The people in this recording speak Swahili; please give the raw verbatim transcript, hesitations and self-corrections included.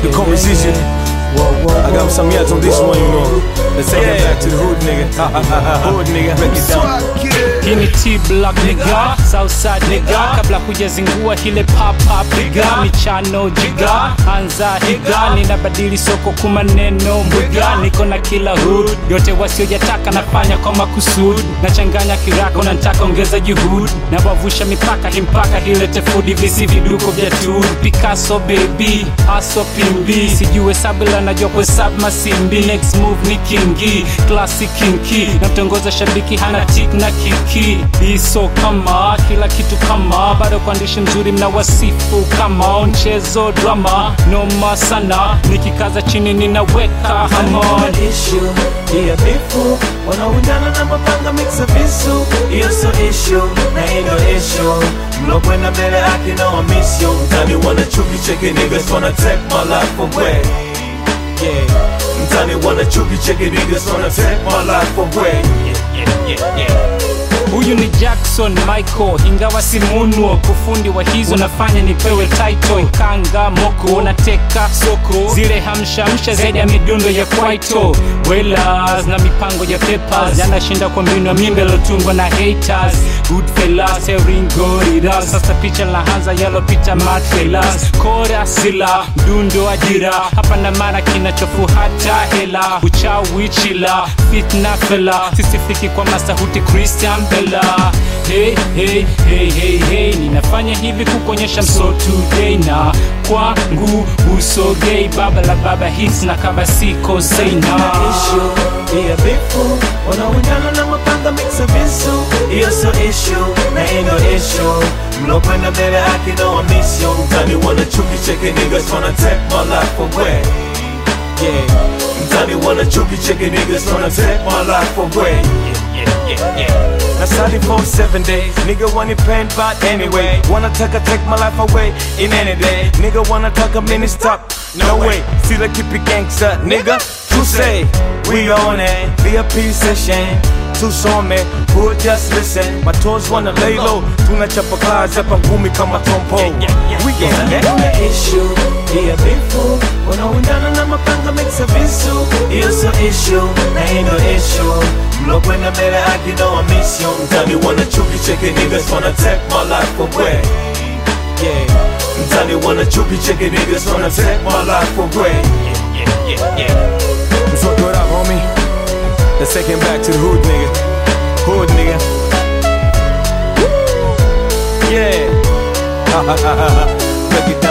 the composition. I got some yet on this one, you know. Let's take it back to the hood nigga. Hood nigga, break it down. Hini T-Block nigga, Southside nigga. Kabla kujazingua hile pop-up nigga. Michano jiga, anza higa. Ninabadili soko kumaneno mwiga. Niko na kila hood, yote wasio jataka nafanya kwa makusud. Nachanganya kirako na ntaka ongeza juhud. Nabavusha mipaka himpaka hile tefudi visi viduko vya tood. Picasso baby, aso pimbi. Sijue sabila najua kwa sab masimbi. Next move ni kingi, classic kinki. Na mtongoza shabiki hana tik na kiki. Iso kama, kila kitu kama. Bado kuandishi mzuri mna wasifu kama. Mchezo drama, noma sana. Nikikaza chini ninaweka hamon. Issue, iya bifu. Wanaundana na mapanga mixa visu. Iyo so issue, na ino issue. Mlokwenda mbele haki na wa miss you. Mtani wanna chuki cheki niggas wanna take my life away. Yeah. Mtani wanna chuki cheki niggas wanna take my life away. Yeah, yeah, yeah, yeah. Huyu ni Jackson Michael, ingawa si munuo. Kufundi wa hizo nafanya nipewe title. Kanga moko, nateka soko. Zile hamsha hamsha zaidi ya midundo ya kwaito. Wellers na mipango ya papers. Yanashinda kwa mbinu ya mimbe lotungwa na haters. Goodfellas, Ringo, Ridas. Sasa picha la hanza yalo picha matfellas. Kora sila, dundo ajira. Hapa na mara kinachofu hata hela. Uchawi chila, fitna fela. Sisifiki kwa masahuti Christian Bella. Hey, hey, hey, hey, hey. Ninafanya hivi kukonyesha mso today. Na kwangu usogei. Baba la baba hits na kaba siko say na Issue, iya bifu. Wanaundana na mapanga mixa visu. Iyo so issue, na ino issue. Mlokwenda mbele haki na wa miss you. Mtani wanna chuki cheki niggas wanna take my life away. Yeah. Mtani wanna chuki cheki niggas wanna take my life away. Yeah, yeah, yeah, yeah. That's how they for seven days. Nigga want it pain but anyway. Wanna take a take my life away in any day. Nigga wanna talk a minute stop. No way. See the keep it gangster, nigga. You say we on it. V I P session. Tusome, who just listen. My toes wanna lay low. Tunachapa cars hapa ngumi kama tompo. We get that issue, iya bifu. Wanaundana na mapanga mixa visu. Iyo so issue, na ino issue. Mlokwenda mbele haki na wa miss you. Mtani wanna chuki cheki niggas wanna take my life away. Yeah. Mtani wanna chuki cheki niggas wanna take my life away. Yeah, yeah, yeah, yeah. So what up, homie? Let's take him back to the hood nigga. Hood nigga. Yeah. Break it down.